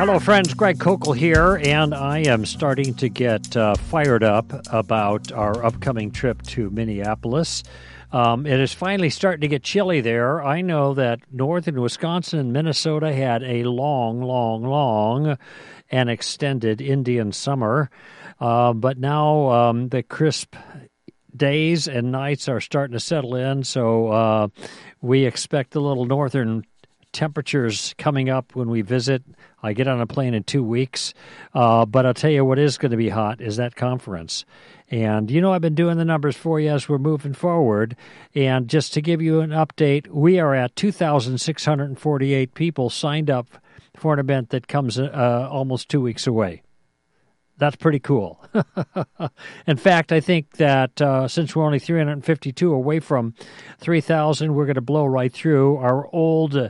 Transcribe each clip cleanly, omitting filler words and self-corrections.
Hello, friends. Greg Kokel here, and I am starting to get fired up about our upcoming trip to Minneapolis. It is finally starting to get chilly there. I know that northern Wisconsin and Minnesota had a long and extended Indian summer, but now the crisp days and nights are starting to settle in, so we expect a little northern temperatures coming up when we visit. I get on a plane in 2 weeks, but I'll tell you what is going to be hot is that conference. And, you know, I've been doing the numbers for you as we're moving forward. And just to give you an update, we are at 2,648 people signed up for an event that comes almost 2 weeks away. That's pretty cool. In fact, I think that since we're only 352 away from 3,000, we're going to blow right through our old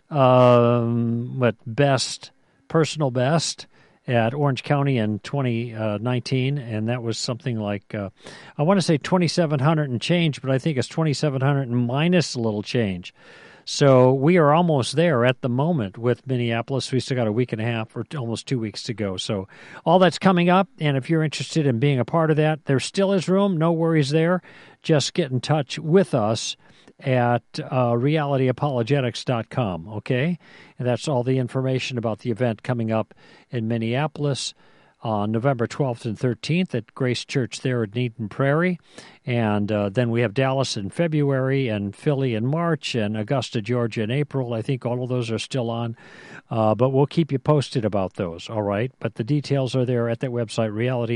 personal best at Orange County in 2019, and that was something like, I want to say 2,700 and change, but I think it's 2,700 and minus a little change. So we are almost there at the moment with Minneapolis. We still got a week and a half or almost 2 weeks to go. So all that's coming up, and if you're interested in being a part of that, there still is room. No worries there. Just get in touch with us at realityapologetics.com, okay? And that's all the information about the event coming up in Minneapolis on November 12th and 13th at Grace Church there at Eden Prairie. And then we have Dallas in February and Philly in March and Augusta, Georgia in April. I think all of those are still on, but we'll keep you posted about those, all right? But the details are there at that website,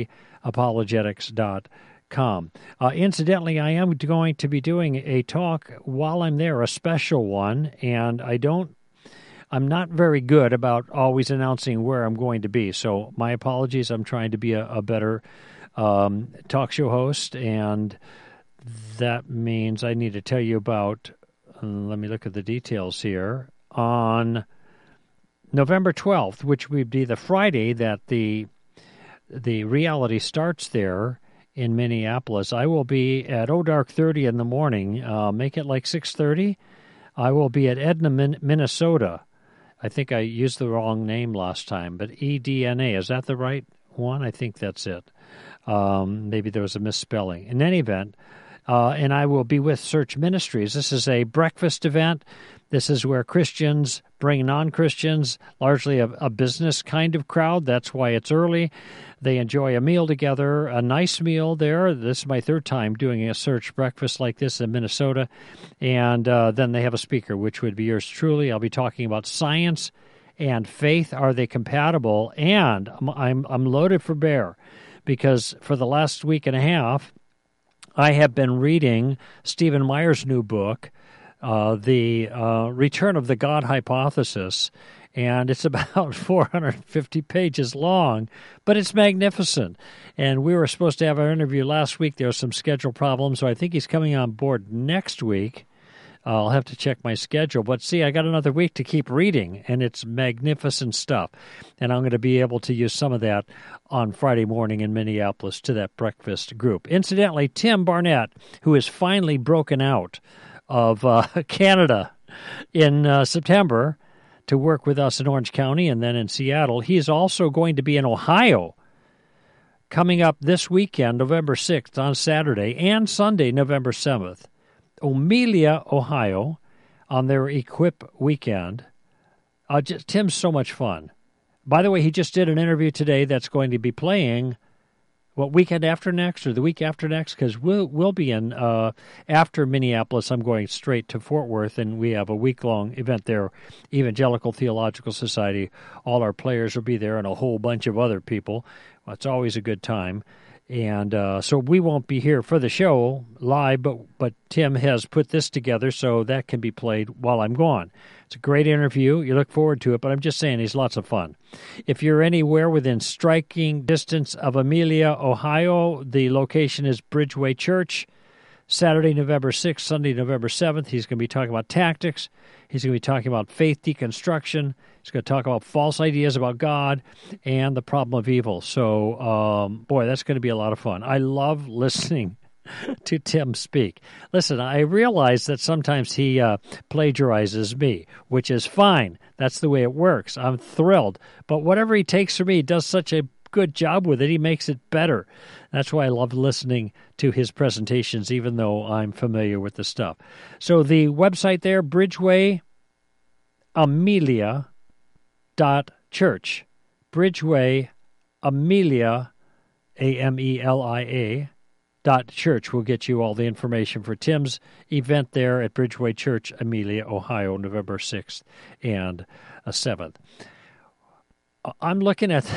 realityapologetics.com. Incidentally, I am going to be doing a talk while I'm there, a special one, and I'm not very good about always announcing where I'm going to be, so my apologies. I'm trying to be a better talk show host, and that means I need to tell you about, let me look at the details here, on November 12th, which would be the Friday that the reality starts there in Minneapolis. I will be at dark 30 in the morning, make it like 6:30. I will be at Edna, Minnesota. I think I used the wrong name last time, but EDNA, is that the right one? I think that's it. Maybe there was a misspelling. In any event, and I will be with Search Ministries. This is a breakfast event. This is where Christians bring non-Christians, largely a business kind of crowd. That's why it's early. They enjoy a meal together, a nice meal there. This is my third time doing a Search breakfast like this in Minnesota. And then they have a speaker, which would be yours truly. I'll be talking about science and faith. Are they compatible? And I'm loaded for bear because for the last week and a half, I have been reading Stephen Meyer's new book, The Return of the God Hypothesis, and it's about 450 pages long, but it's magnificent. And we were supposed to have our interview last week. There were some schedule problems, so I think he's coming on board next week. I'll have to check my schedule. But see, I got another week to keep reading, and it's magnificent stuff. And I'm going to be able to use some of that on Friday morning in Minneapolis to that breakfast group. Incidentally, Tim Barnett, who has finally broken out of Canada in September to work with us in Orange County and then in Seattle, he's also going to be in Ohio coming up this weekend, November 6th, on Saturday, and Sunday, November 7th. Amelia, Ohio, on their Equip weekend. Tim's so much fun. By the way, he just did an interview today that's going to be playing, weekend after next or the week after next? Because we'll be in, after Minneapolis, I'm going straight to Fort Worth, and we have a week-long event there, Evangelical Theological Society. All our players will be there and a whole bunch of other people. Well, it's always a good time. And so we won't be here for the show live, but Tim has put this together so that can be played while I'm gone. It's a great interview. You look forward to it, but I'm just saying he's lots of fun. If you're anywhere within striking distance of Amelia, Ohio, the location is Bridgeway Church. Saturday, November 6th, Sunday, November 7th, he's going to be talking about tactics. He's going to be talking about faith deconstruction. He's going to talk about false ideas about God and the problem of evil. So, boy, that's going to be a lot of fun. I love listening to Tim speak. Listen, I realize that sometimes he plagiarizes me, which is fine. That's the way it works. I'm thrilled. But whatever he takes from me, he does such a good job with it. He makes it better. That's why I love listening to his presentations, even though I'm familiar with the stuff. So the website there, bridgewayamelia.church. Bridgeway Amelia, Amelia, .church will get you all the information for Tim's event there at Bridgeway Church, Amelia, Ohio, November 6th and 7th. I'm looking at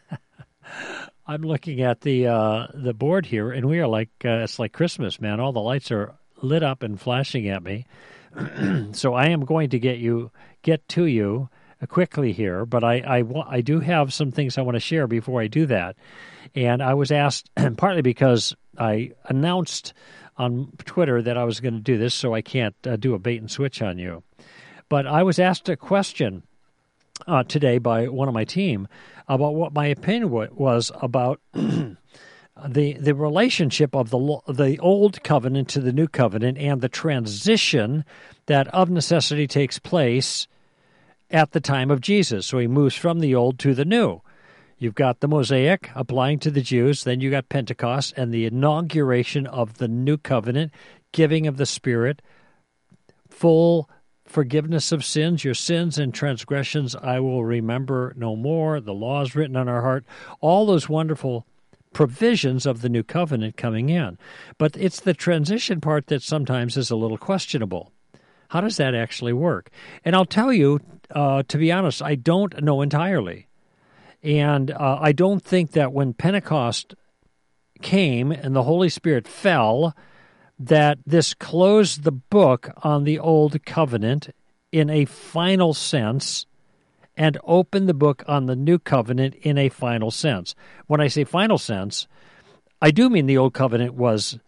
the board here, and we are like it's like Christmas, man. All the lights are lit up and flashing at me. So I am going to get to you quickly here, but I do have some things I want to share before I do that. And I was asked, partly because I announced on Twitter that I was going to do this, so I can't do a bait and switch on you. But I was asked a question today by one of my team about what my opinion was about the relationship of the old covenant to the new covenant and the transition that of necessity takes place at the time of Jesus. So he moves from the old to the new. You've got the Mosaic applying to the Jews, then you got Pentecost and the inauguration of the new covenant, giving of the Spirit, full forgiveness of sins, your sins and transgressions I will remember no more, the laws written on our heart, all those wonderful provisions of the new covenant coming in. But it's the transition part that sometimes is a little questionable. How does that actually work? And I'll tell you, to be honest, I don't know entirely. And I don't think that when Pentecost came and the Holy Spirit fell, that this closed the book on the Old Covenant in a final sense and opened the book on the New Covenant in a final sense. When I say final sense, I do mean the Old Covenant was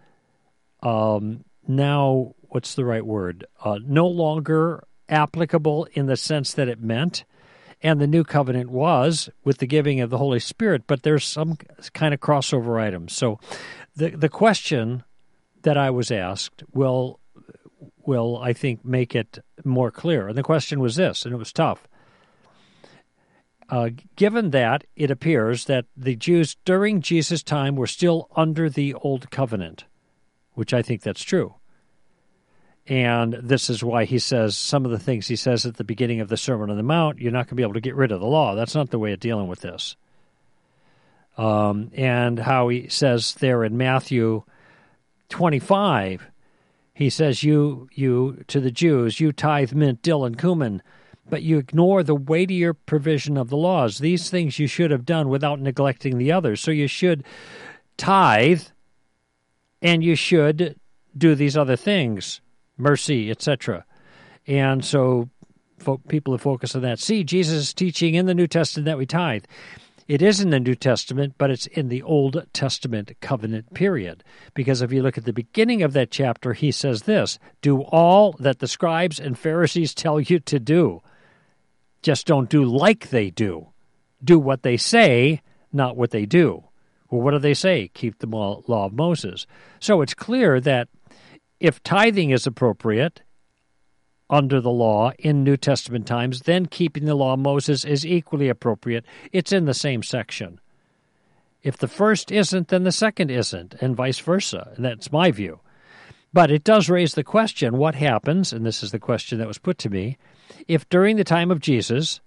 now, what's the right word? No longer applicable in the sense that it meant, and the New Covenant was with the giving of the Holy Spirit, but there's some kind of crossover items. So the question that I was asked will I think, make it more clear. And the question was this, and it was tough. Given that it appears that the Jews during Jesus' time were still under the Old Covenant, which I think that's true. And this is why he says some of the things he says at the beginning of the Sermon on the Mount, you're not going to be able to get rid of the law. That's not the way of dealing with this. And how he says there in Matthew 25, he says, you to the Jews, you tithe mint, dill, and cumin, but you ignore the weightier provision of the laws. These things you should have done without neglecting the others. So you should tithe, and you should do these other things, mercy, etc. And so people who focus on that. See, Jesus is teaching in the New Testament that we tithe. It is in the New Testament, but it's in the Old Testament covenant period. Because if you look at the beginning of that chapter, he says this, do all that the scribes and Pharisees tell you to do. Just don't do like they do. Do what they say, not what they do. Well, what do they say? Keep the law of Moses. So it's clear that if tithing is appropriate under the law in New Testament times, then keeping the law of Moses is equally appropriate. It's in the same section. If the first isn't, then the second isn't, and vice versa. And that's my view. But it does raise the question, what happens, and this is the question that was put to me, if during the time of Jesus,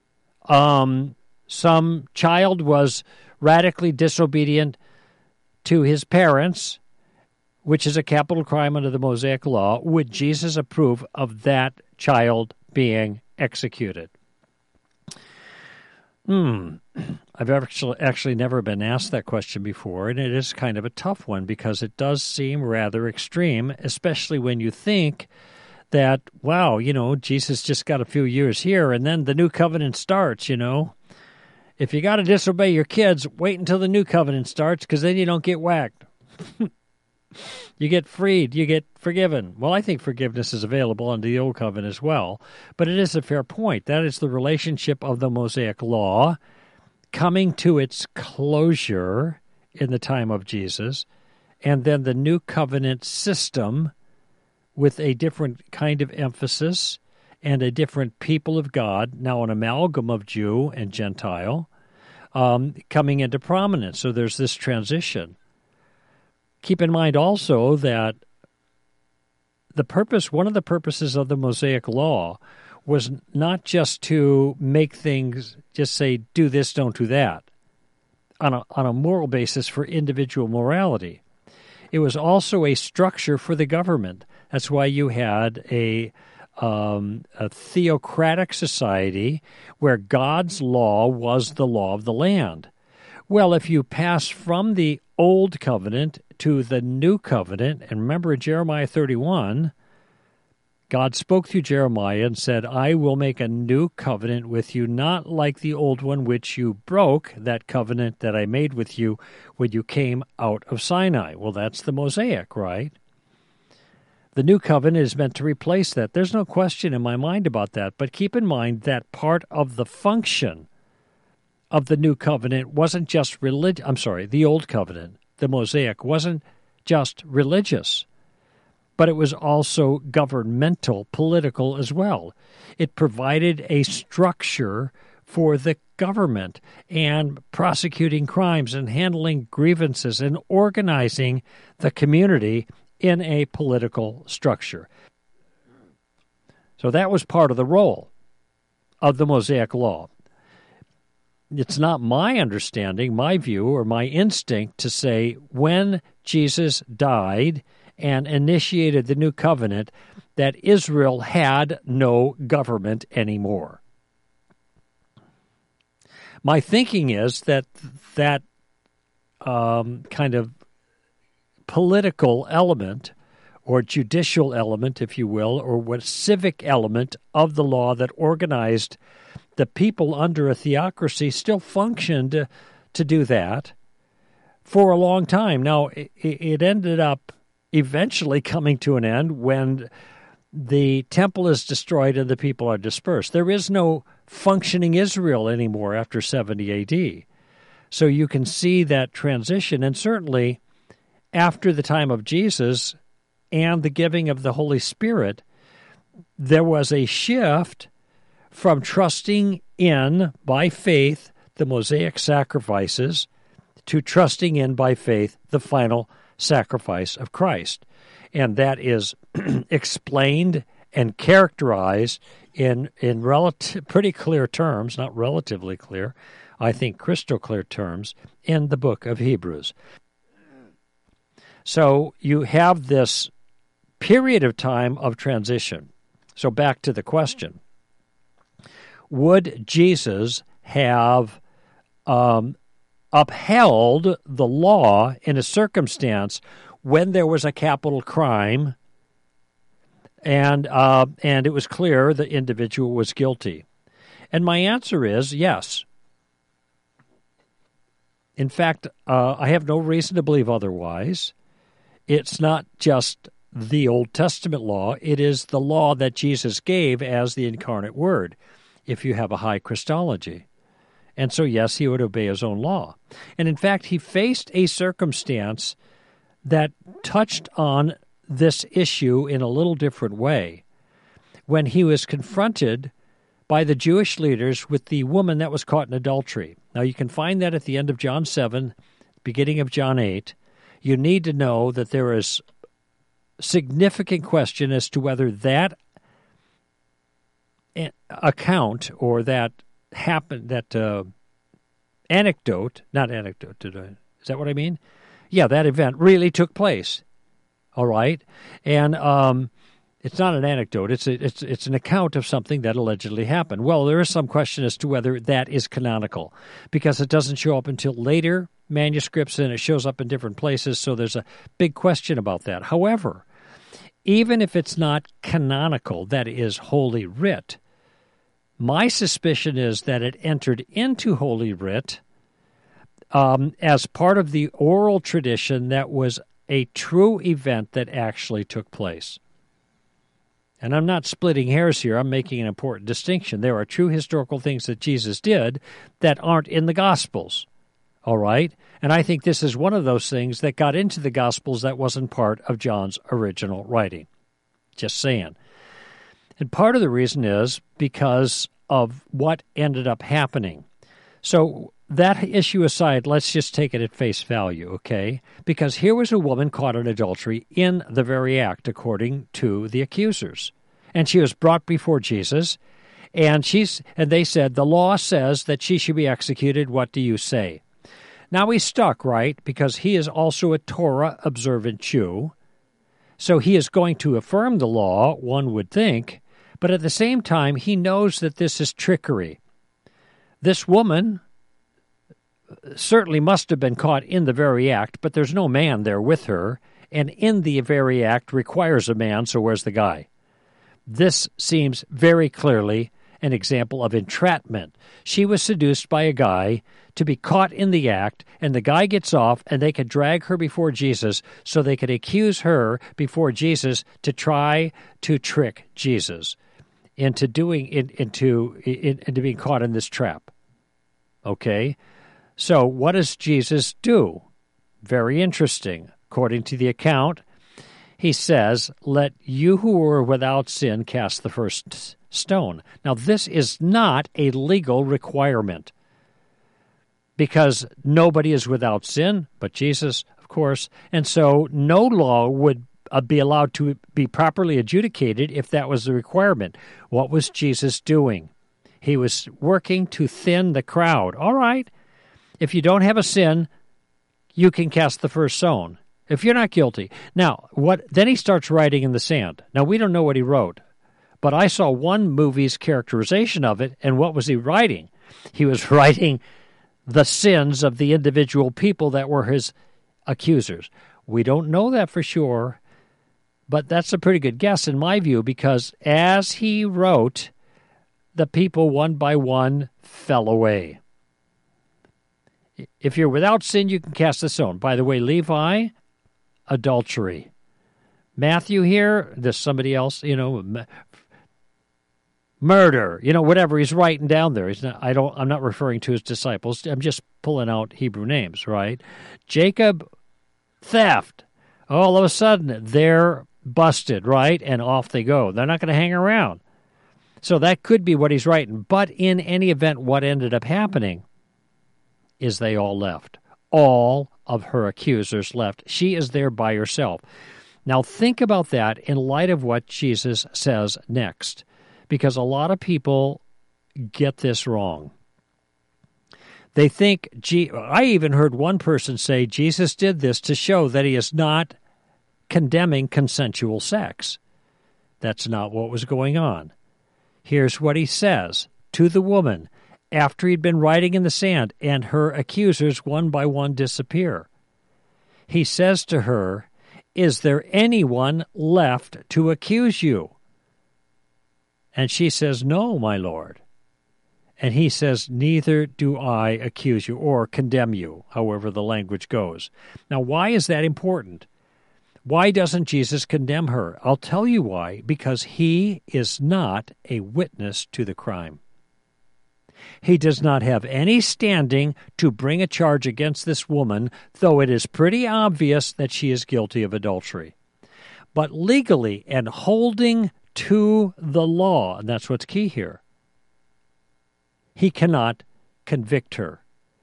some child was radically disobedient to his parents, which is a capital crime under the Mosaic Law, would Jesus approve of that child being executed? I've actually never been asked that question before, and it is kind of a tough one because it does seem rather extreme, especially when you think that, wow, Jesus just got a few years here, and then the new covenant starts, If you got to disobey your kids, wait until the new covenant starts, because then you don't get whacked. You get freed, you get forgiven. Well, I think forgiveness is available under the Old Covenant as well, but it is a fair point. That is the relationship of the Mosaic Law coming to its closure in the time of Jesus, and then the New Covenant system with a different kind of emphasis and a different people of God, now an amalgam of Jew and Gentile, coming into prominence. So there's this transition. Keep in mind also that one of the purposes of the Mosaic Law was not just to make things, just say, do this, don't do that, on a moral basis for individual morality. It was also a structure for the government. That's why you had a theocratic society where God's law was the law of the land. Well, if you pass from the Old Covenant to the New Covenant, and remember in Jeremiah 31, God spoke through Jeremiah and said, I will make a new covenant with you, not like the old one which you broke, that covenant that I made with you when you came out of Sinai. Well, that's the Mosaic, right? The new covenant is meant to replace that. There's no question in my mind about that. But keep in mind that part of the function of the new covenant wasn't just the old covenant, the Mosaic, wasn't just religious, but it was also governmental, political as well. It provided a structure for the government and prosecuting crimes and handling grievances and organizing the community in a political structure. So that was part of the role of the Mosaic Law. It's not my understanding, my view, or my instinct to say when Jesus died and initiated the new covenant that Israel had no government anymore. My thinking is that kind of political element or judicial element, if you will, or what civic element of the law that organized the people under a theocracy still functioned to do that for a long time. Now, it ended up eventually coming to an end when the temple is destroyed and the people are dispersed. There is no functioning Israel anymore after 70 A.D. So you can see that transition, and certainly after the time of Jesus and the giving of the Holy Spirit, there was a shift from trusting in, by faith, the Mosaic sacrifices to trusting in, by faith, the final sacrifice of Christ. And that is explained and characterized in pretty clear terms, not relatively clear, I think crystal clear terms, in the book of Hebrews. So you have this period of time of transition. So back to the question. Would Jesus have upheld the law in a circumstance when there was a capital crime and it was clear the individual was guilty? And my answer is yes. In fact, I have no reason to believe otherwise. It's not just the Old Testament law. It is the law that Jesus gave as the incarnate Word, if you have a high Christology. And so, yes, he would obey his own law. And in fact, he faced a circumstance that touched on this issue in a little different way when he was confronted by the Jewish leaders with the woman that was caught in adultery. Now, you can find that at the end of John 7, beginning of John 8. You need to know that there is significant question as to whether that account or that happened, that anecdote, not anecdote, is that what I mean? Yeah, that event really took place. All right, and it's not an anecdote; it's an account of something that allegedly happened. Well, there is some question as to whether that is canonical, because it doesn't show up until later manuscripts, and it shows up in different places. So there's a big question about that. However, even if it's not canonical, that is Holy Writ, my suspicion is that it entered into Holy Writ as part of the oral tradition that was a true event that actually took place. And I'm not splitting hairs here. I'm making an important distinction. There are true historical things that Jesus did that aren't in the Gospels. All right? And I think this is one of those things that got into the Gospels that wasn't part of John's original writing. Just saying. And part of the reason is because of what ended up happening. So that issue aside, let's just take it at face value, okay? Because here was a woman caught in adultery in the very act, according to the accusers. And she was brought before Jesus, and they said, the law says that she should be executed. What do you say? Now he's stuck, right? Because he is also a Torah-observant Jew. So he is going to affirm the law, one would think, but at the same time, he knows that this is trickery. This woman certainly must have been caught in the very act, but there's no man there with her, and in the very act requires a man, so where's the guy? This seems very clearly an example of entrapment. She was seduced by a guy to be caught in the act, and the guy gets off, and they could drag her before Jesus so they could accuse her before Jesus to try to trick Jesus into being caught in this trap. Okay? So what does Jesus do? Very interesting. According to the account, he says, let you who are without sin cast the first stone. Now, this is not a legal requirement because nobody is without sin but Jesus, of course, and so no law would be allowed to be properly adjudicated if that was the requirement. What was Jesus doing? He was working to thin the crowd. All right, if you don't have a sin, you can cast the first stone if you're not guilty. Now, then he starts writing in the sand. Now, we don't know what he wrote, but I saw one movie's characterization of it, and what was he writing? He was writing the sins of the individual people that were his accusers. We don't know that for sure, but that's a pretty good guess in my view, because as he wrote, the people one by one fell away. If you're without sin, you can cast the stone. By the way, Levi, adultery. Matthew here, there's somebody else, murder, whatever he's writing down there. I'm not referring to his disciples. I'm just pulling out Hebrew names, right? Jacob, theft. All of a sudden, they're busted, right? And off they go. They're not going to hang around. So that could be what he's writing. But in any event, what ended up happening is they all left. All of her accusers left. She is there by herself. Now think about that in light of what Jesus says next, because a lot of people get this wrong. They think, I even heard one person say Jesus did this to show that he is not condemning consensual sex. That's not what was going on. Here's what he says to the woman after he'd been writing in the sand and her accusers one by one disappear. He says to her, is there anyone left to accuse you? And she says, no, my Lord. And he says, neither do I accuse you or condemn you, however the language goes. Now, why is that important? Why doesn't Jesus condemn her? I'll tell you why. Because he is not a witness to the crime. He does not have any standing to bring a charge against this woman, though it is pretty obvious that she is guilty of adultery. But legally and holding to the law, and that's what's key here, he cannot convict her.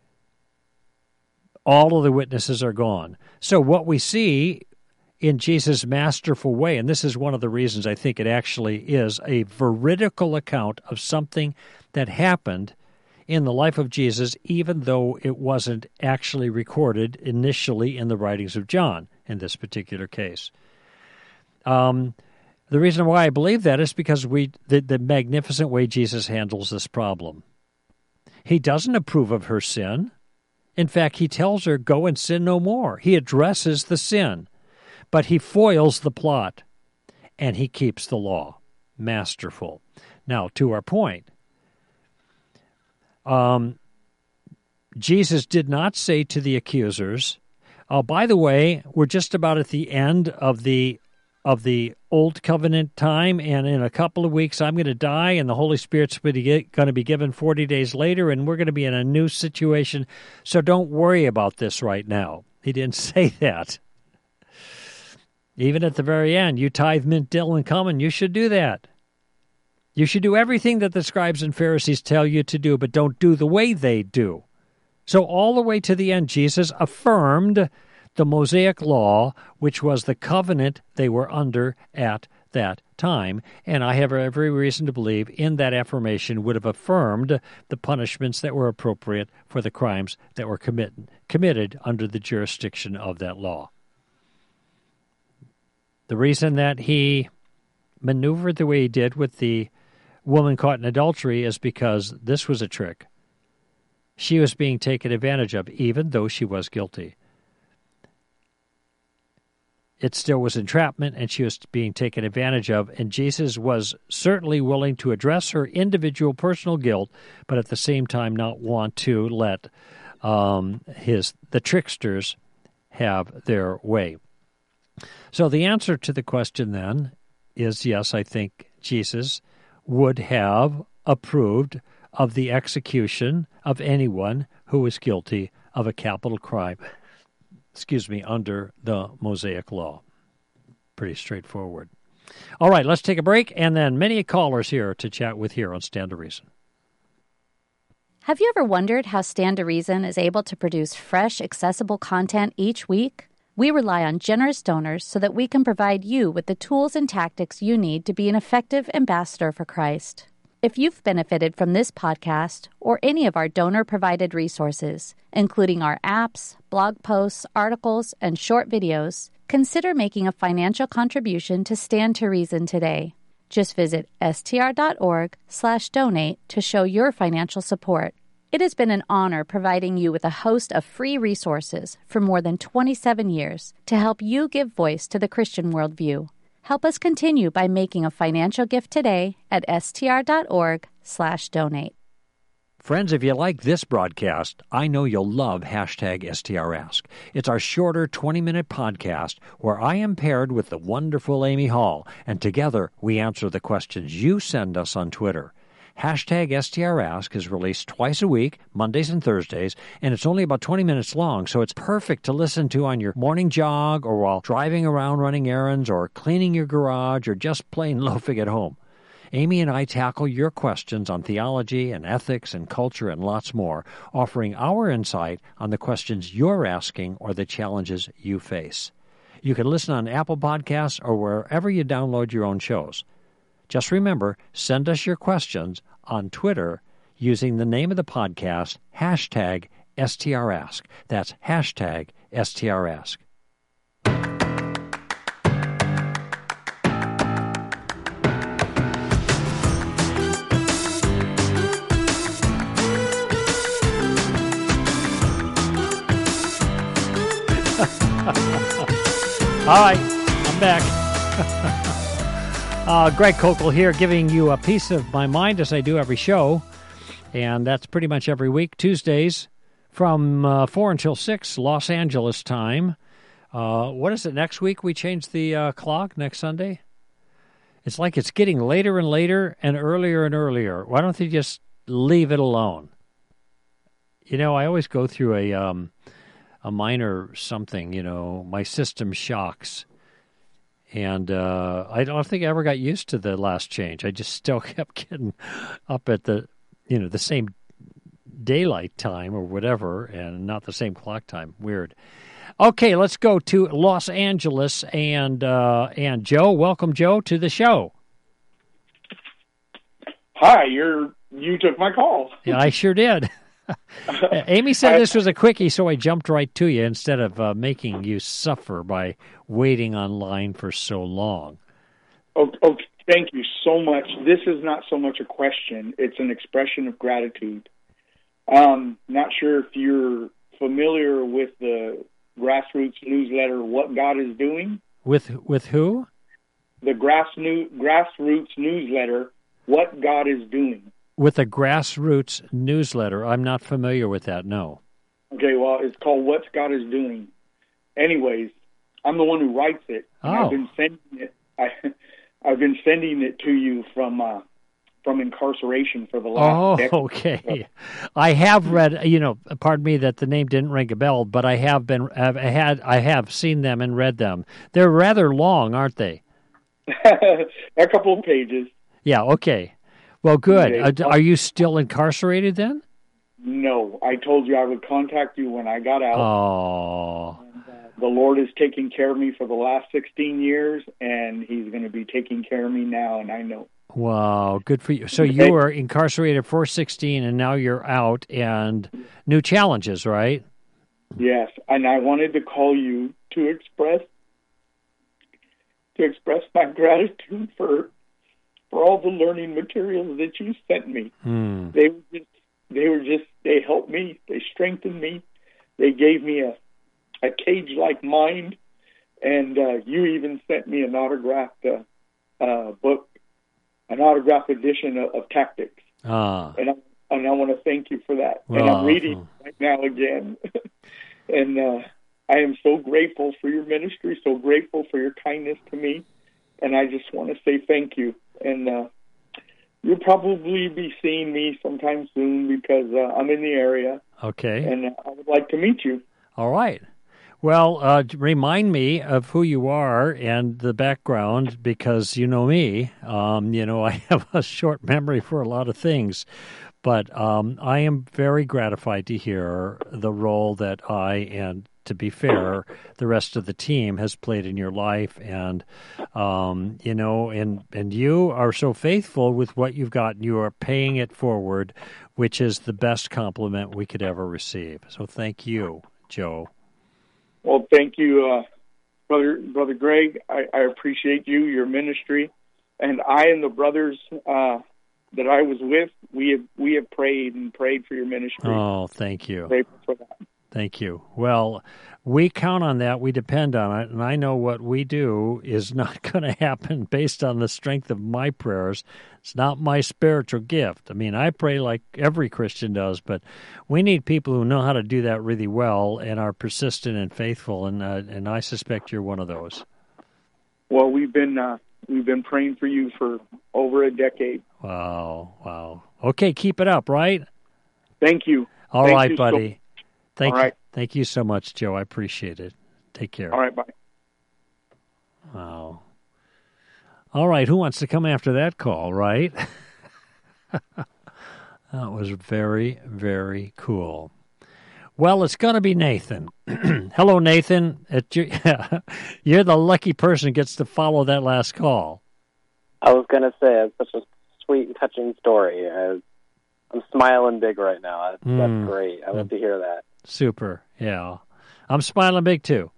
All of the witnesses are gone. So what we see in Jesus' masterful way, and this is one of the reasons I think it actually is a veridical account of something that happened in the life of Jesus, even though it wasn't actually recorded initially in the writings of John in this particular case. The reason why I believe that is because the magnificent way Jesus handles this problem. He doesn't approve of her sin. In fact, he tells her, go and sin no more. He addresses the sin, but he foils the plot, and he keeps the law. Masterful. Now, to our point, Jesus did not say to the accusers, by the way, we're just about at the end of the of the old covenant time, and in a couple of weeks I'm going to die, and the Holy Spirit's going to be given 40 days later, and we're going to be in a new situation, so don't worry about this right now. He didn't say that. Even at the very end, you tithe, mint, dill, and cumin, you should do that. You should do everything that the scribes and Pharisees tell you to do, but don't do the way they do. So all the way to the end, Jesus affirmed the Mosaic law, which was the covenant they were under at that time. And I have every reason to believe in that affirmation would have affirmed the punishments that were appropriate for the crimes that were committed under the jurisdiction of that law. The reason that he maneuvered the way he did with the woman caught in adultery is because this was a trick. She was being taken advantage of, even though she was guilty. It still was entrapment, and she was being taken advantage of, and Jesus was certainly willing to address her individual personal guilt, but at the same time not want to let the tricksters have their way. So the answer to the question then is yes, I think Jesus would have approved of the execution of anyone who was guilty of a capital crime, under the Mosaic law. Pretty straightforward. All right, let's take a break, and then many callers here to chat with here on Stand to Reason. Have you ever wondered how Stand to Reason is able to produce fresh, accessible content each week? We rely on generous donors so that we can provide you with the tools and tactics you need to be an effective ambassador for Christ. If you've benefited from this podcast or any of our donor-provided resources, including our apps, blog posts, articles, and short videos, consider making a financial contribution to Stand to Reason today. Just visit str.org/donate to show your financial support. It has been an honor providing you with a host of free resources for more than 27 years to help you give voice to the Christian worldview. Help us continue by making a financial gift today at str.org/donate. Friends, if you like this broadcast, I know you'll love #STRask. It's our shorter 20-minute podcast where I am paired with the wonderful Amy Hall, and together we answer the questions you send us on Twitter. #STRask is released twice a week, Mondays and Thursdays, and it's only about 20 minutes long, so it's perfect to listen to on your morning jog or while driving around running errands or cleaning your garage or just plain loafing at home. Amy and I tackle your questions on theology and ethics and culture and lots more, offering our insight on the questions you're asking or the challenges you face. You can listen on Apple Podcasts or wherever you download your own shows. Just remember, send us your questions on Twitter using the name of the podcast, #STRask. That's #STRask. All right, I'm back. Greg Kokel here, giving you a piece of my mind as I do every show, and that's pretty much every week, Tuesdays from 4 until 6, Los Angeles time. What is it, next week we change the clock, next Sunday? It's like it's getting later and later and earlier. Why don't they just leave it alone? You know, I always go through a minor something, my system shocks. And I don't think I ever got used to the last change. I just still kept getting up at the same daylight time or whatever, and not the same clock time. Weird. Okay, let's go to Los Angeles and Joe. Welcome, Joe, to the show. Hi, you took my call. Yeah, I sure did. Amy said this was a quickie, so I jumped right to you instead of making you suffer by waiting online for so long. Okay, thank you so much. This is not so much a question. It's an expression of gratitude. Not sure if you're familiar with the grassroots newsletter, What God is Doing. With who? The grassroots newsletter, What God is Doing. With a grassroots newsletter. I'm not familiar with that, no. Okay, well, it's called What God is Doing. Anyways, I'm the one who writes it. And Oh. I've been sending it. I've been sending it to you from incarceration for the last decade. Okay. I have read, pardon me that the name didn't ring a bell, but I have seen them and read them. They're rather long, aren't they? A couple of pages. Yeah, okay. Well, good. Are you still incarcerated then? No, I told you I would contact you when I got out. Oh. And, the Lord has taken care of me for the last 16 years, and He's going to be taking care of me now, and I know. Wow, good for you. So you were incarcerated for 16, and now you're out, and new challenges, right? Yes, and I wanted to call you to express my gratitude for all the learning materials that you sent me. They helped me, they strengthened me, they gave me a cage-like mind, and you even sent me an autographed book, an autographed edition of Tactics. And I want to thank you for that. And I'm reading right now again. And I am so grateful for your ministry, so grateful for your kindness to me. And I just want to say thank you. And you'll probably be seeing me sometime soon because I'm in the area. Okay. And I would like to meet you. All right. Well, remind me of who you are and the background because you know me. I have a short memory for a lot of things. But I am very gratified to hear the role that I, and to be fair, the rest of the team has played in your life. And, and you are so faithful with what you've got. And you are paying it forward, which is the best compliment we could ever receive. So thank you, Joe. Well, thank you, Brother Greg. I appreciate you, your ministry. And I and the brothers that I was with, we have prayed for your ministry. Oh, thank you. Grateful for that. Thank you. Well, we count on that. We depend on it. And I know what we do is not going to happen based on the strength of my prayers. It's not my spiritual gift. I mean, I pray like every Christian does, but we need people who know how to do that really well and are persistent and faithful. And I suspect you're one of those. Well, we've been praying for you for over a decade. Wow. Okay, keep it up, right? Thank you. All right, buddy. Right. Thank you so much, Joe. I appreciate it. Take care. All right, bye. Wow. All right, who wants to come after that call, right? That was very, very cool. Well, it's going to be Nathan. Hello, Nathan. You're the lucky person who gets to follow that last call. I was going to say, it's such a sweet and touching story. I'm smiling big right now. That's great. I love to hear that. Super, yeah. I'm smiling big, too.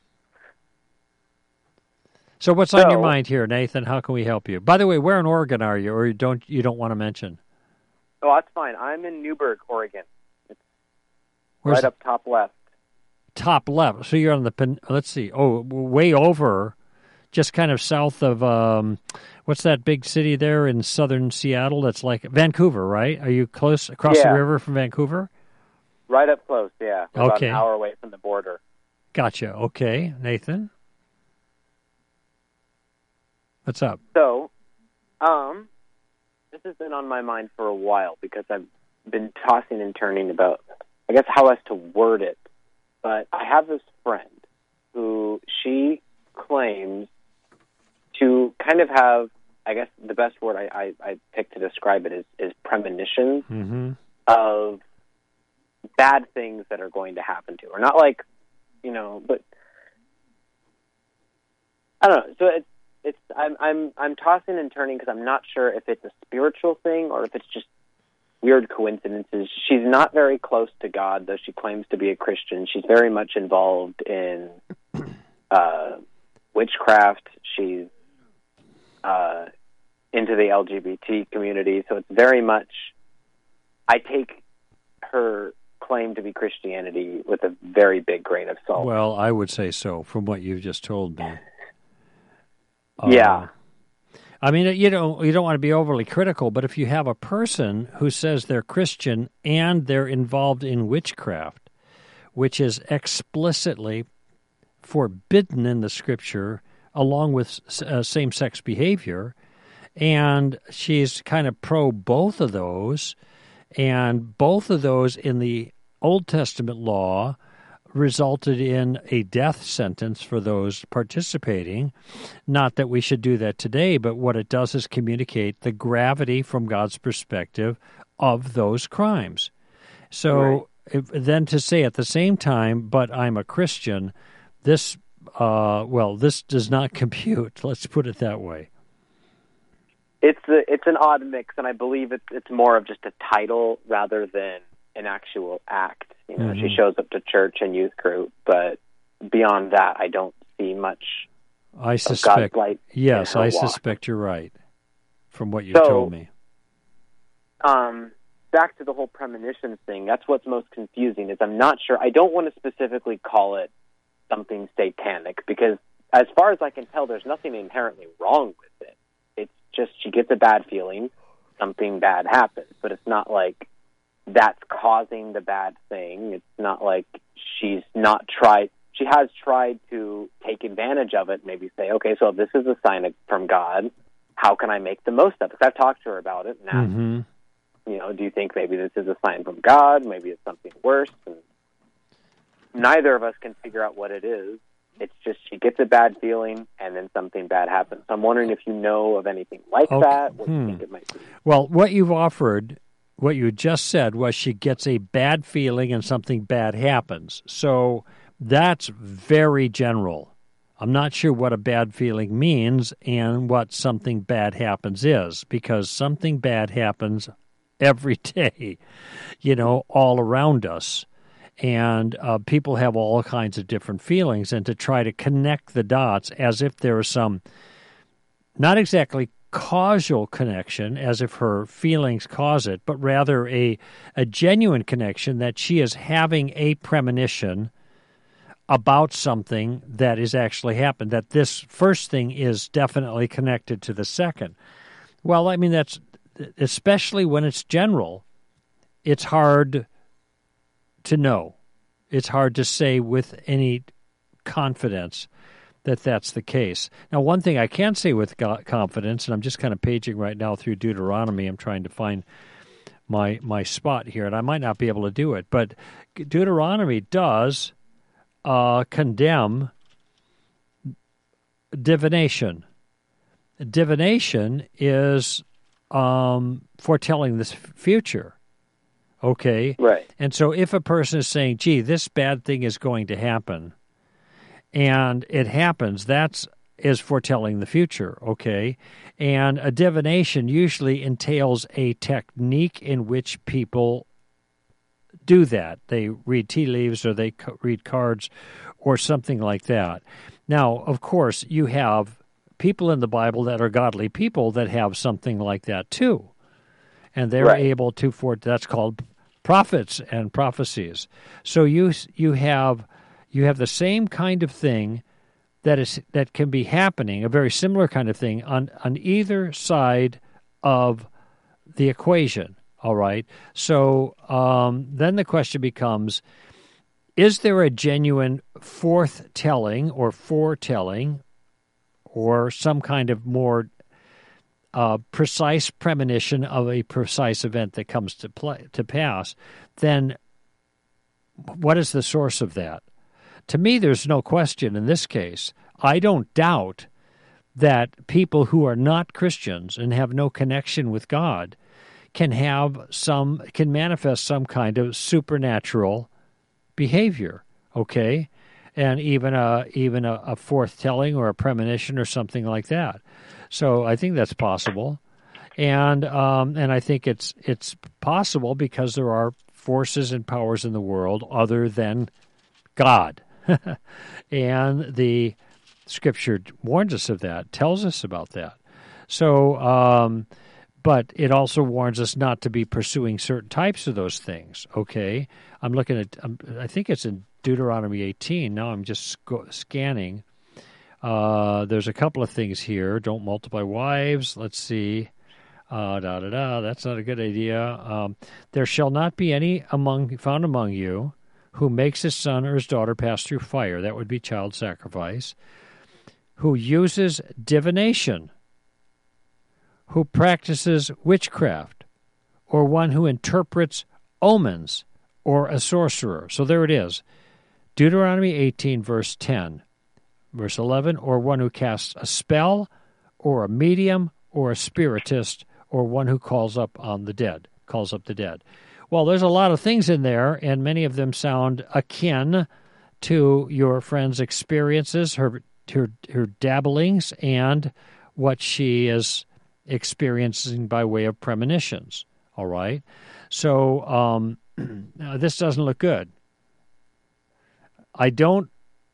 So what's on your mind here, Nathan? How can we help you? By the way, where in Oregon are you, or you don't want to mention? Oh, that's fine. I'm in Newberg, Oregon. It's Where's up top left. Top left. So you're on the, let's see, way over, just kind of south of, what's that big city there in southern Seattle? That's like Vancouver, right? Are you close across the river from Vancouver? Right up close, yeah. We're about Okay. an hour away from the border. Gotcha. Okay. Nathan? What's up? So, this has been on my mind for a while because I've been tossing and turning about, I guess, how else to word it. But I have this friend who she claims to kind of have, I guess the best word I picked to describe it is premonitions of bad things that are going to happen to her. Not like, but I don't know. So I'm tossing and turning because I'm not sure if it's a spiritual thing or if it's just weird coincidences. She's not very close to God, though she claims to be a Christian. She's very much involved in witchcraft. She's into the LGBT community, so it's very much. I take her claim to be Christianity with a very big grain of salt. Well, I would say so from what you've just told me. Yeah. I mean, you don't want to be overly critical, but if you have a person who says they're Christian and they're involved in witchcraft, which is explicitly forbidden in the Scripture, along with same-sex behavior, and she's kind of pro both of those, and both of those in the Old Testament law resulted in a death sentence for those participating. Not that we should do that today, but what it does is communicate the gravity from God's perspective of those crimes. So then to say at the same time, but I'm a Christian, this does not compute. Let's put it that way. It's an odd mix, and I believe it's more of just a title rather than an actual act. She shows up to church and youth group, but beyond that, I don't see much. I suspect. Yes, I suspect you're right. From what you told me. Back to the whole premonition thing. That's what's most confusing. Is I'm not sure. I don't want to specifically call it something satanic because, as far as I can tell, there's nothing inherently wrong with it. It's just she gets a bad feeling, something bad happens, but it's not like that's causing the bad thing. It's not like she has tried to take advantage of it, maybe say, okay, so if this is a sign from God, how can I make the most of it? Because I've talked to her about it and asked, do you think maybe this is a sign from God? Maybe it's something worse. And neither of us can figure out what it is. It's just she gets a bad feeling and then something bad happens. So I'm wondering if you know of anything like that, what you think it might be. Well, what you just said was she gets a bad feeling and something bad happens. So that's very general. I'm not sure what a bad feeling means and what something bad happens is, because something bad happens every day, all around us. And people have all kinds of different feelings. And to try to connect the dots as if there is some, not exactly causal connection, as if her feelings cause it, but rather a genuine connection that she is having a premonition about something that is actually happened, that this first thing is definitely connected to the second. Well, I mean, that's, especially when it's general, it's hard to know. It's hard to say with any confidence that that's the case. Now, one thing I can say with confidence, and I'm just kind of paging right now through Deuteronomy, I'm trying to find my spot here, and I might not be able to do it, but Deuteronomy does condemn divination. Divination is foretelling this future. Okay? Right. And so if a person is saying, gee, this bad thing is going to happen, and it happens, that is foretelling the future, okay? And a divination usually entails a technique in which people do that. They read tea leaves or they read cards or something like that. Now, of course, you have people in the Bible that are godly people that have something like that too. And they're able to, that's called prophets and prophecies. So you have the same kind of thing that can be happening, a very similar kind of thing on either side of the equation. All right. So then the question becomes, is there a genuine foretelling or some kind of more precise premonition of a precise event that comes to pass? Then what is the source of that? To me, there's no question in this case. I don't doubt that people who are not Christians and have no connection with God can manifest some kind of supernatural behavior, okay? And even a foretelling or a premonition or something like that. So I think that's possible. And I think it's possible because there are forces and powers in the world other than God. And the Scripture warns us of that, tells us about that. So, but it also warns us not to be pursuing certain types of those things, okay? I'm looking at, I think it's in Deuteronomy 18. Now I'm just scanning. There's a couple of things here. Don't multiply wives. Let's see. That's not a good idea. There shall not be any found among you who makes his son or his daughter pass through fire, that would be child sacrifice, who uses divination, who practices witchcraft, or one who interprets omens, or a sorcerer. So there it is. Deuteronomy 18, verse 10. Verse 11, or one who casts a spell, or a medium, or a spiritist, or one who calls up the dead. Well, there's a lot of things in there, and many of them sound akin to your friend's experiences, her dabblings, and what she is experiencing by way of premonitions. All right? So this doesn't look good. I don't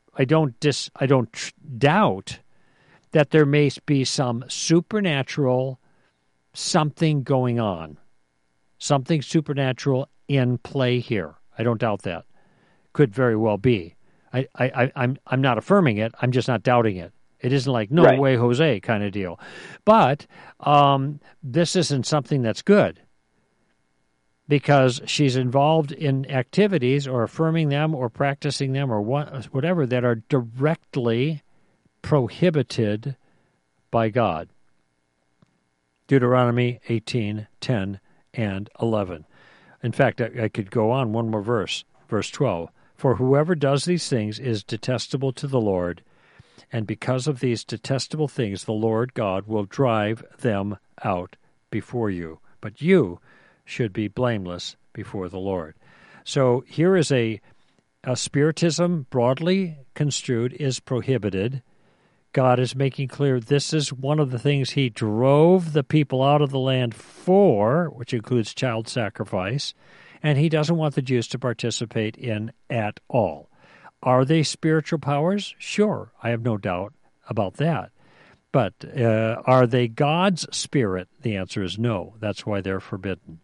doubt that there may be some supernatural something going on, something supernatural in play here. I don't doubt that. Could very well be. I'm not affirming it. I'm just not doubting it. It isn't like, no way, Jose kind of deal. But this isn't something that's good, because she's involved in activities or affirming them or practicing them or whatever that are directly prohibited by God. Deuteronomy 18, 10, and 11. In fact, I could go on one more verse, verse 12. For whoever does these things is detestable to the Lord, and because of these detestable things the Lord God will drive them out before you. But you should be blameless before the Lord. So here is a spiritism, broadly construed, is prohibited. God is making clear this is one of the things he drove the people out of the land for, which includes child sacrifice, and he doesn't want the Jews to participate in at all. Are they spiritual powers? Sure, I have no doubt about that. But are they God's spirit? The answer is no. That's why they're forbidden.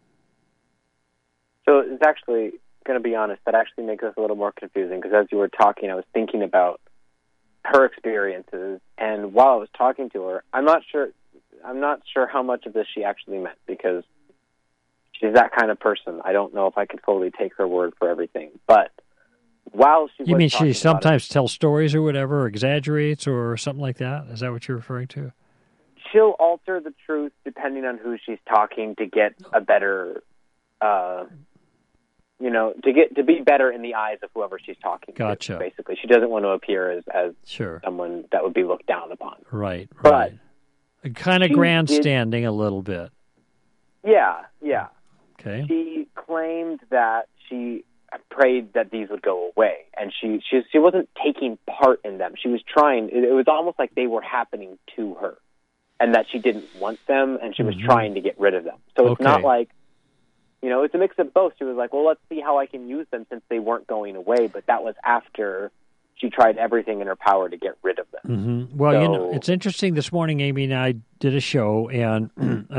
So it's actually, going to be honest, that actually makes us a little more confusing, because as you were talking, I was thinking about her experiences, and while I was talking to her, I'm not sure how much of this she actually meant, because she's that kind of person. I don't know if I could fully take her word for everything. But while she You mean she sometimes tells stories or whatever, or exaggerates or something like that? Is that what you're referring to? She'll alter the truth depending on who she's talking to get a better, to be better in the eyes of whoever she's talking Gotcha. to. Basically, she doesn't want to appear as sure. someone that would be looked down upon. Right. But kind of grandstanding a little bit. Yeah. Okay. She claimed that she prayed that these would go away, and she wasn't taking part in them. She was trying. It was almost like they were happening to her, and that she didn't want them, and she was trying to get rid of them. So it's not like, it's a mix of both. She was like, well, let's see how I can use them since they weren't going away, but that was after she tried everything in her power to get rid of them. Mm-hmm. Well, it's interesting. This morning, Amy and I did a show, and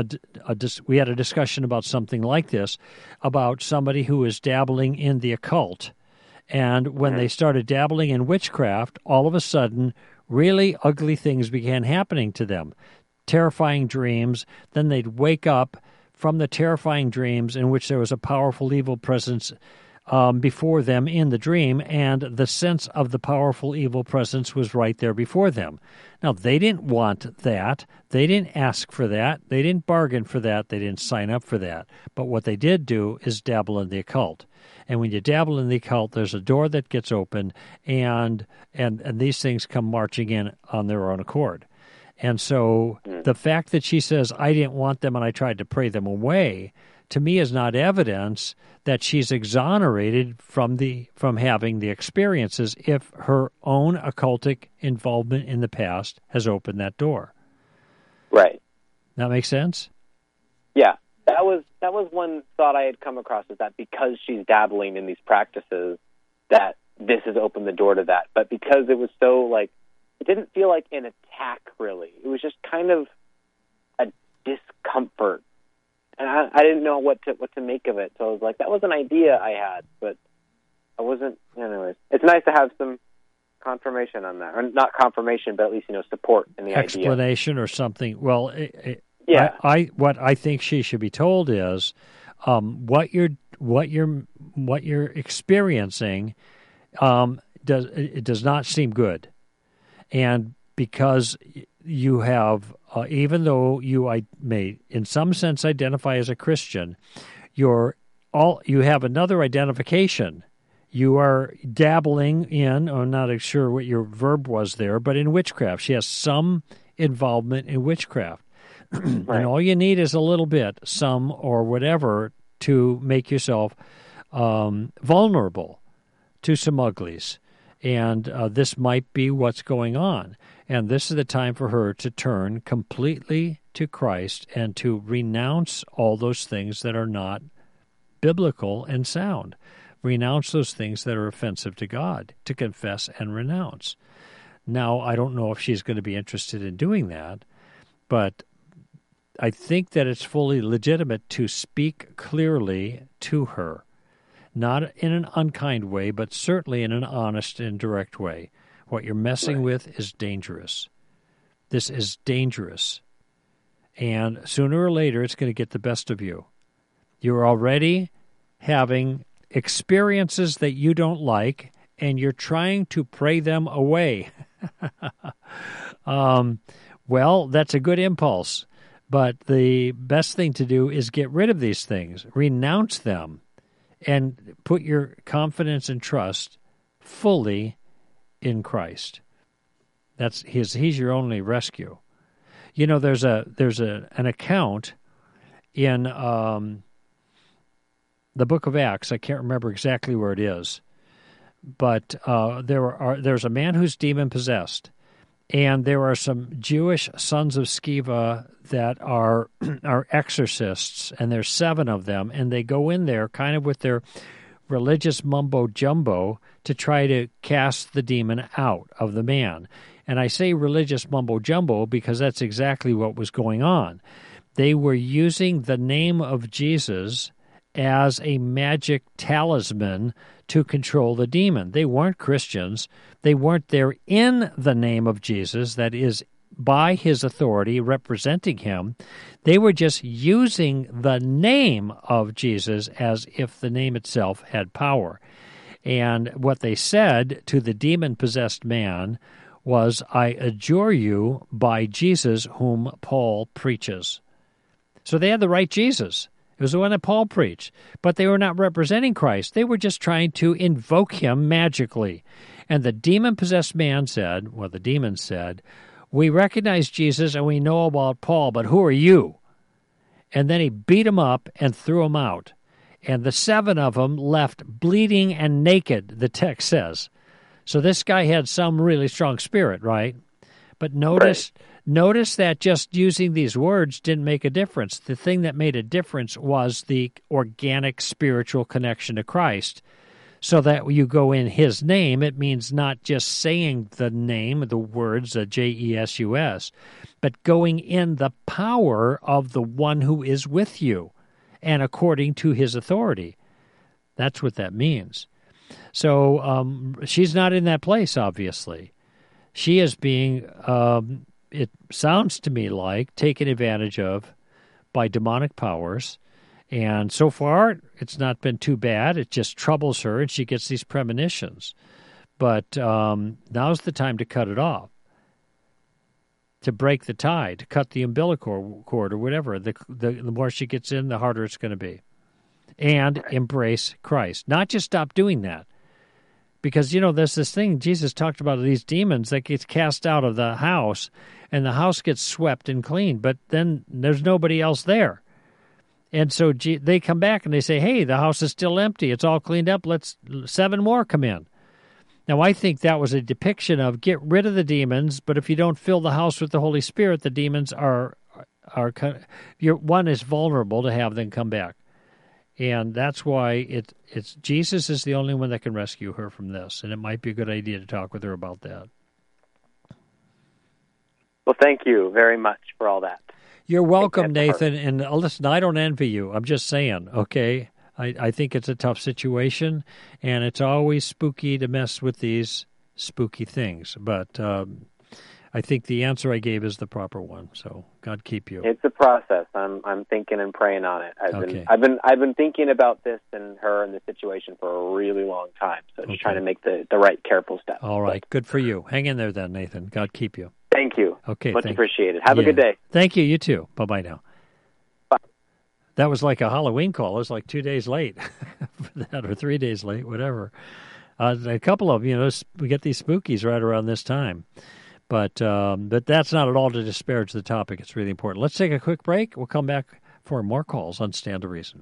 we had a discussion about something like this, about somebody who is dabbling in the occult. And when they started dabbling in witchcraft, all of a sudden, really ugly things began happening to them. Terrifying dreams. Then they'd wake up from the terrifying dreams in which there was a powerful evil presence before them in the dream, and the sense of the powerful evil presence was right there before them. Now, they didn't want that. They didn't ask for that. They didn't bargain for that. They didn't sign up for that. But what they did do is dabble in the occult. And when you dabble in the occult, there's a door that gets open, and these things come marching in on their own accord. And so the fact that she says, I didn't want them and I tried to pray them away, to me is not evidence that she's exonerated from having the experiences if her own occultic involvement in the past has opened that door. Right. That makes sense? Yeah. That was one thought I had come across, is that because she's dabbling in these practices, that this has opened the door to that. But because it was so, it didn't feel like an attack, really. It was just kind of a discomfort. And I didn't know what to make of it. So I was like, that was an idea I had, but I wasn't. Anyways, it's nice to have some confirmation on that, or not confirmation, but at least support in the explanation idea. Or something. Well, yeah. What I think she should be told is, what what you're experiencing does not seem good, and because you have, even though you may in some sense identify as a Christian, you have another identification. You are dabbling in, I'm not sure what your verb was there, but in witchcraft. She has some involvement in witchcraft. Right. And all you need is a little bit, some or whatever, to make yourself vulnerable to some uglies. And this might be what's going on. And this is the time for her to turn completely to Christ and to renounce all those things that are not biblical and sound. Renounce those things that are offensive to God, to confess and renounce. Now, I don't know if she's going to be interested in doing that, but I think that it's fully legitimate to speak clearly to her, not in an unkind way, but certainly in an honest and direct way. What you're messing with is dangerous. This is dangerous. And sooner or later, it's going to get the best of you. You're already having experiences that you don't like, and you're trying to pray them away. Well, that's a good impulse, but the best thing to do is get rid of these things, renounce them, and put your confidence and trust fully in Christ. He's your only rescue. You know, there's an account in the book of Acts. I can't remember exactly where it is, but there's a man who's demon-possessed, and there are some Jewish sons of Sceva that are exorcists, and there's 7 of them, and they go in there kind of with their religious mumbo-jumbo to try to cast the demon out of the man. And I say religious mumbo-jumbo because that's exactly what was going on. They were using the name of Jesus as a magic talisman to control the demon. They weren't Christians. They weren't there in the name of Jesus, that is, by his authority, representing him. They were just using the name of Jesus as if the name itself had power. And what they said to the demon-possessed man was, "I adjure you by Jesus whom Paul preaches." So they had the right Jesus. It was the one that Paul preached. But they were not representing Christ. They were just trying to invoke him magically. And the demon-possessed man said, well, the demon said, "We recognize Jesus and we know about Paul, but who are you?" And then he beat him up and threw him out. And the 7 of them left bleeding and naked, the text says. So this guy had some really strong spirit, right? But notice that just using these words didn't make a difference. The thing that made a difference was the organic spiritual connection to Christ. So that you go in his name, it means not just saying the name, the words, Jesus, but going in the power of the one who is with you and according to his authority. That's what that means. So she's not in that place, obviously. She is being, it sounds to me like, taken advantage of by demonic powers. And so far, it's not been too bad. It just troubles her, and she gets these premonitions. But now's the time to cut it off, to break the tie, to cut the umbilical cord or whatever. The more she gets in, the harder it's going to be. And embrace Christ. Not just stop doing that. Because, you know, there's this thing Jesus talked about, these demons that gets cast out of the house, and the house gets swept and cleaned, but then there's nobody else there. And so they come back and they say, "Hey, the house is still empty. It's all cleaned up. Let's 7 more come in." Now, I think that was a depiction of get rid of the demons, but if you don't fill the house with the Holy Spirit, the demons one is vulnerable to have them come back. And that's why it's Jesus is the only one that can rescue her from this, and it might be a good idea to talk with her about that. Well, thank you very much for all that. You're welcome, Nathan. And listen, I don't envy you. I'm just saying, okay? I think it's a tough situation, and it's always spooky to mess with these spooky things. But I think the answer I gave is the proper one. So God keep you. It's a process. I'm thinking and praying on it. I've been thinking about this and her and the situation for a really long time. So just trying to make the right careful steps. All right. Good for you. Hang in there then, Nathan. God keep you. Thank you. Okay. Much appreciated. Have a good day. Thank you. You too. Bye-bye now. Bye. That was like a Halloween call. It was like 2 days late for that, or 3 days late, whatever. A couple of, we get these spookies right around this time. But that's not at all to disparage the topic. It's really important. Let's take a quick break. We'll come back for more calls on Stand to Reason.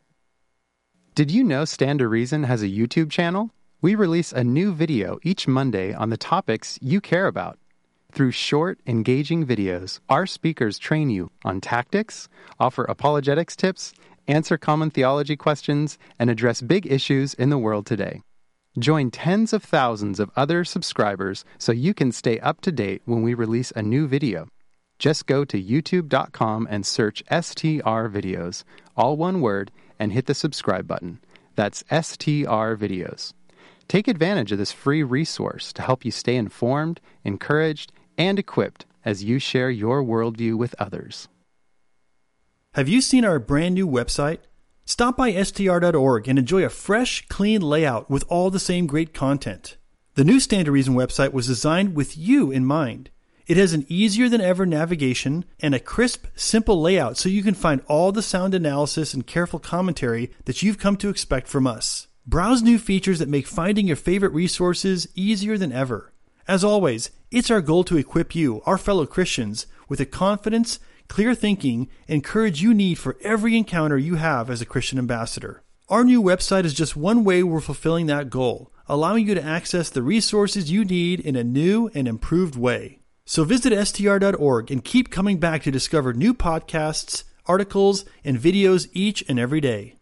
Did you know Stand to Reason has a YouTube channel? We release a new video each Monday on the topics you care about. Through short, engaging videos, our speakers train you on tactics, offer apologetics tips, answer common theology questions, and address big issues in the world today. Join tens of thousands of other subscribers so you can stay up to date when we release a new video. Just go to youtube.com and search STR Videos, all one word, and hit the subscribe button. That's STR Videos. Take advantage of this free resource to help you stay informed, encouraged, and equipped as you share your worldview with others. Have you seen our brand new website? Stop by str.org and enjoy a fresh, clean layout with all the same great content. The new Stand to Reason website was designed with you in mind. It has an easier than ever navigation and a crisp, simple layout so you can find all the sound analysis and careful commentary that you've come to expect from us. Browse new features that make finding your favorite resources easier than ever. As always, it's our goal to equip you, our fellow Christians, with the confidence, clear thinking, and courage you need for every encounter you have as a Christian ambassador. Our new website is just one way we're fulfilling that goal, allowing you to access the resources you need in a new and improved way. So visit str.org and keep coming back to discover new podcasts, articles, and videos each and every day.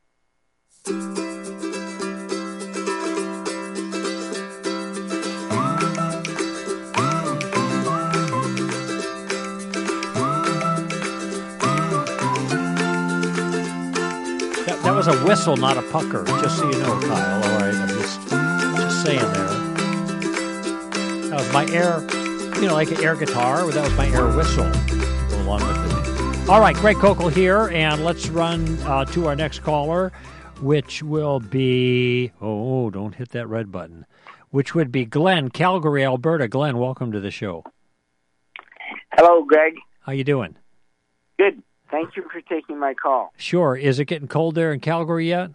That was a whistle, not a pucker, just so you know, Kyle. All right, I'm just saying there. That was my air, like an air guitar. That was my air whistle. Go along with it. All right, Greg Kokel here, and let's run to our next caller, which will be, don't hit that red button, which would be Glenn, Calgary, Alberta. Glenn, welcome to the show. Hello, Greg. How you doing? Good. Thank you for taking my call. Sure. Is it getting cold there in Calgary yet?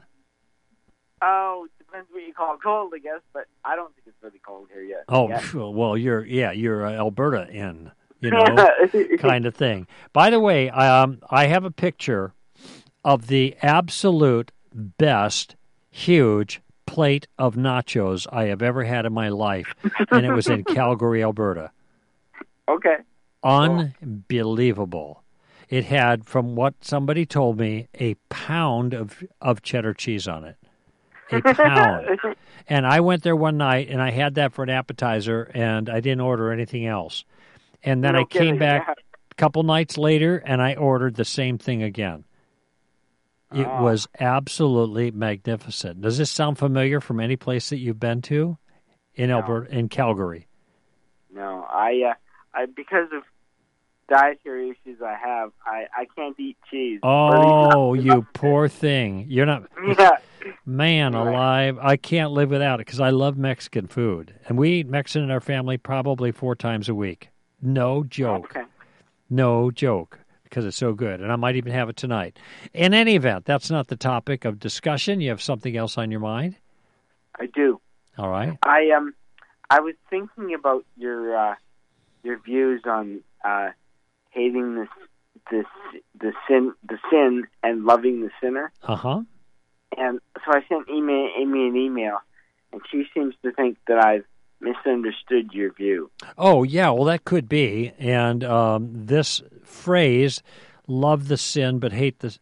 Oh, it depends what you call cold, I guess, but I don't think it's really cold here yet. Oh, well, you're Alberta in, kind of thing. By the way, I have a picture of the absolute best huge plate of nachos I have ever had in my life, and it was in Calgary, Alberta. Okay. Unbelievable. It had, from what somebody told me, a pound of cheddar cheese on it. A pound. And I went there one night, and I had that for an appetizer, and I didn't order anything else. And then I came back a couple nights later, and I ordered the same thing again. It was absolutely magnificent. Does this sound familiar from any place that you've been to in Alberta, in Calgary? No, I because of dietary issues I can't eat cheese. Oh, you poor thing. You're not... Yeah. Man alive, I can't live without it because I love Mexican food. And we eat Mexican in our family probably 4 times a week. No joke. Okay. No joke, because it's so good. And I might even have it tonight. In any event, that's not the topic of discussion. You have something else on your mind? I do. All right. I was thinking about your views on hating the sin and loving the sinner. Uh-huh. And so I sent Amy an email, and she seems to think that I've misunderstood your view. Oh, yeah, well, that could be. And this phrase, love the sinner but hate the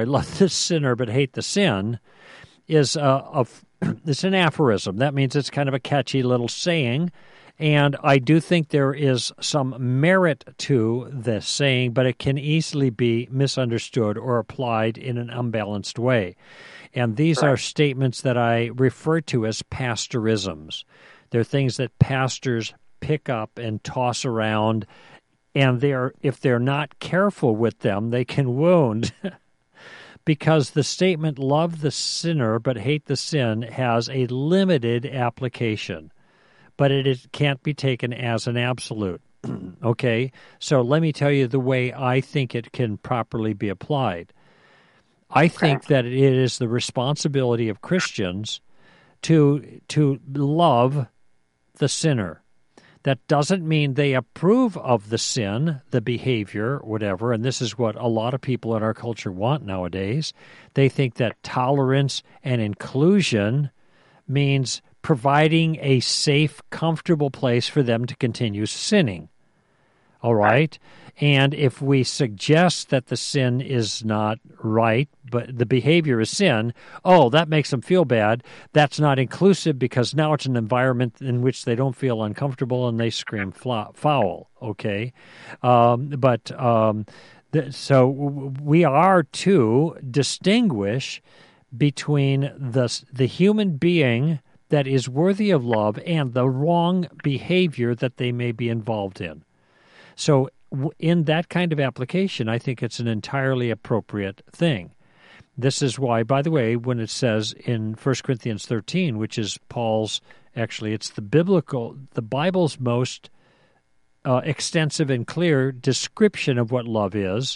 sin, is it's an aphorism. That means it's kind of a catchy little saying. And I do think there is some merit to this saying, but it can easily be misunderstood or applied in an unbalanced way. And these are statements that I refer to as pastorisms. They're things that pastors pick up and toss around, and if they're not careful with them, they can wound. Because the statement, love the sinner but hate the sin, has a limited application, but it can't be taken as an absolute. Okay? So let me tell you the way I think it can properly be applied. I think that it is the responsibility of Christians to love the sinner. That doesn't mean they approve of the sin, the behavior, whatever, and this is what a lot of people in our culture want nowadays. They think that tolerance and inclusion means providing a safe, comfortable place for them to continue sinning. All right? And if we suggest that the sin is not right, but the behavior is sin, that makes them feel bad. That's not inclusive because now it's an environment in which they don't feel uncomfortable and they scream foul, okay? So we are to distinguish between the human being that is worthy of love and the wrong behavior that they may be involved in. So in that kind of application, I think it's an entirely appropriate thing. This is why, by the way, when it says in 1 Corinthians 13, which is Paul's, actually it's the Bible's most extensive and clear description of what love is,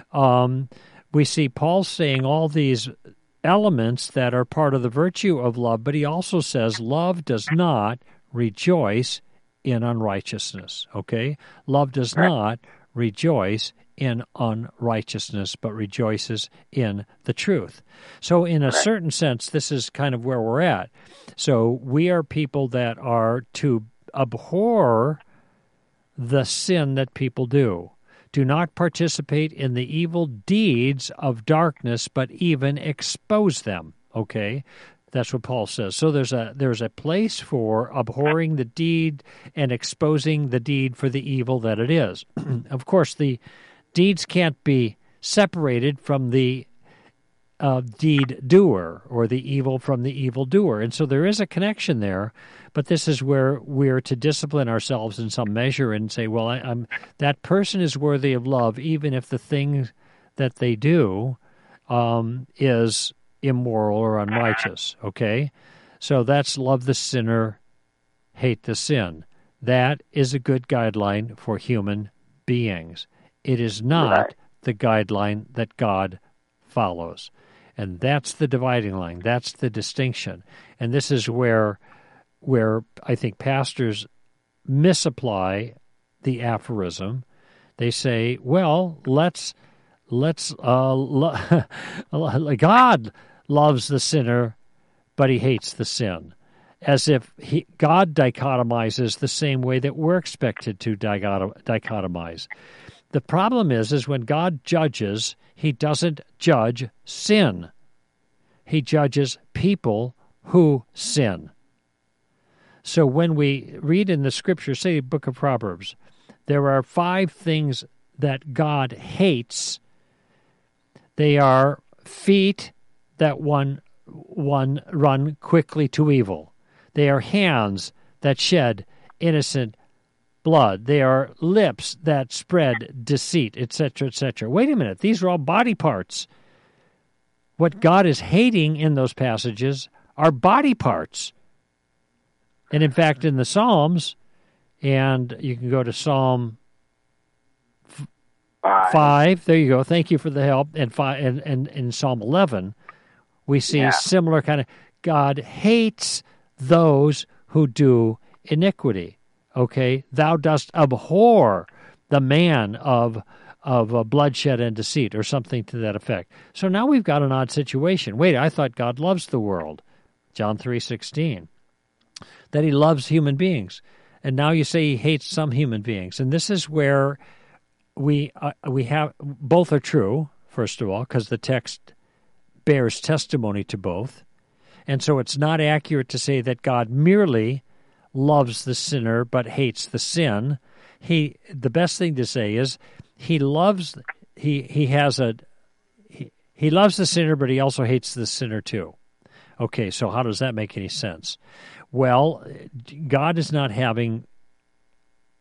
we see Paul saying all these elements that are part of the virtue of love, but he also says love does not rejoice in unrighteousness, okay? Love does not rejoice in unrighteousness, but rejoices in the truth. So in a certain sense, this is kind of where we're at. So we are people that are to abhor the sin that people do. Do not participate in the evil deeds of darkness, but even expose them, okay? That's what Paul says. So there's a place for abhorring the deed and exposing the deed for the evil that it is. Of course, the deeds can't be separated from the deed doer or the evil from the evil doer. And so there is a connection there, but this is where we're to discipline ourselves in some measure and say, well, that person is worthy of love even if the thing that they do is immoral or unrighteous, okay? So that's love the sinner, hate the sin. That is a good guideline for human beings. It is not the guideline that God follows. And that's the dividing line. That's the distinction. And this is where I think pastors misapply the aphorism. They say, well, God loves the sinner, but he hates the sin, as if God dichotomizes the same way that we're expected to dichotomize. The problem is when God judges, he doesn't judge sin. He judges people who sin. So when we read in the Scripture, say the book of Proverbs, there are 5 things that God hates. They are feet that one run quickly to evil. They are hands that shed innocent blood. They are lips that spread deceit, etc., etc. Wait a minute. These are all body parts. What God is hating in those passages are body parts. And in fact, in the Psalms, and you can go to Psalm 5. There you go. Thank you for the help. And in Psalm 11, we see a similar kind of, God hates those who do iniquity. Okay? Thou dost abhor the man of bloodshed and deceit, or something to that effect. So now we've got an odd situation. Wait, I thought God loves the world. John 3:16. That he loves human beings. And now you say he hates some human beings. And this is where we have, both are true, first of all, because the text bears testimony to both. And so it's not accurate to say that God merely loves the sinner but hates the sin. The best thing to say is he loves the sinner, but he also hates the sinner too. Okay, so how does that make any sense? Well, God is not having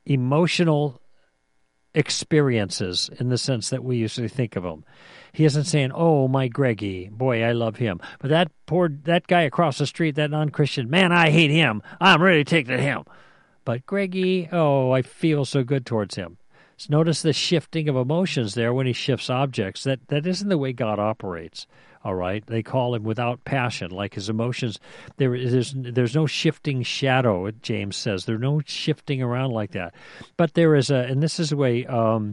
emotional experiences in the sense that we usually think of them. He isn't saying, "Oh, my Greggy, boy, I love him." But that guy across the street, that non-Christian, man, I hate him. I'm ready to take to him. But Greggy, oh, I feel so good towards him. So notice the shifting of emotions there when he shifts objects. That isn't the way God operates. All right, they call him without passion, like his emotions. There's no shifting shadow. James says there's no shifting around like that. But there is and this is the way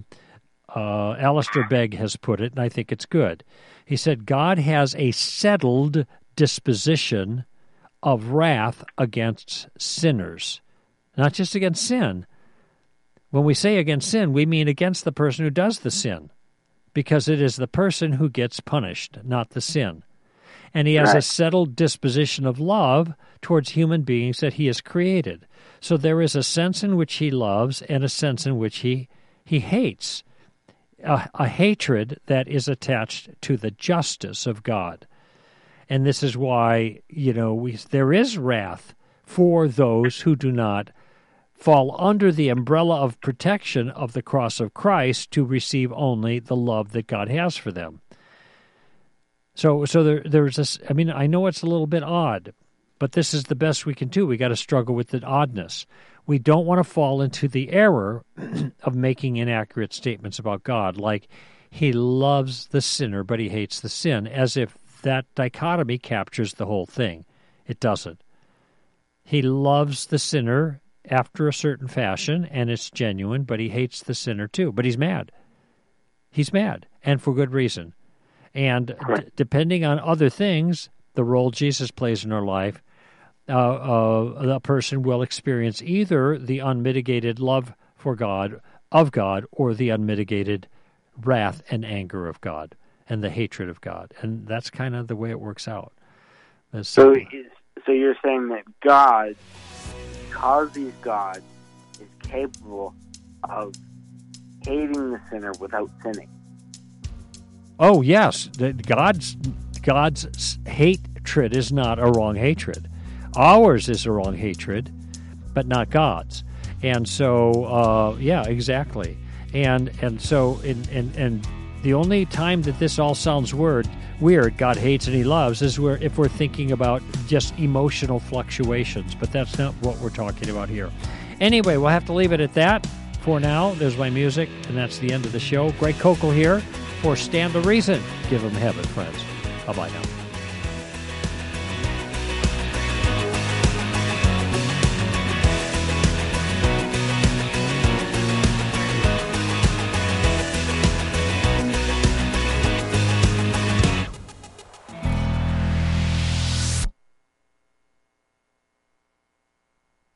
Alistair Begg has put it, and I think it's good. He said God has a settled disposition of wrath against sinners, not just against sin. When we say against sin, we mean against the person who does the sin, because it is the person who gets punished, not the sin. And he has a settled disposition of love towards human beings that he has created. So there is a sense in which he loves and a sense in which he hates, a hatred that is attached to the justice of God. And this is why, there is wrath for those who do not fall under the umbrella of protection of the cross of Christ to receive only the love that God has for them. So there's this. I mean, I know it's a little bit odd, but this is the best we can do. We got to struggle with the oddness. We don't want to fall into the error of making inaccurate statements about God, like he loves the sinner, but he hates the sin, as if that dichotomy captures the whole thing. It doesn't. He loves the sinner after a certain fashion, and it's genuine, but he hates the sinner too. But he's mad. He's mad, and for good reason. And depending on other things, the role Jesus plays in our life, the person will experience either the unmitigated love for God, of God, or the unmitigated wrath and anger of God, and the hatred of God. And that's kind of the way it works out. So you're saying that God, because he's God, is capable of hating the sinner without sinning. Oh, yes. God's hatred is not a wrong hatred. Ours is a wrong hatred, but not God's. And so, exactly. And so, the only time that this all sounds weird, God hates and he loves, is if we're thinking about just emotional fluctuations. But that's not what we're talking about here. Anyway, we'll have to leave it at that for now. There's my music, and that's the end of the show. Greg Kokel here for Stand to Reason. Give him heaven, friends. Bye-bye now.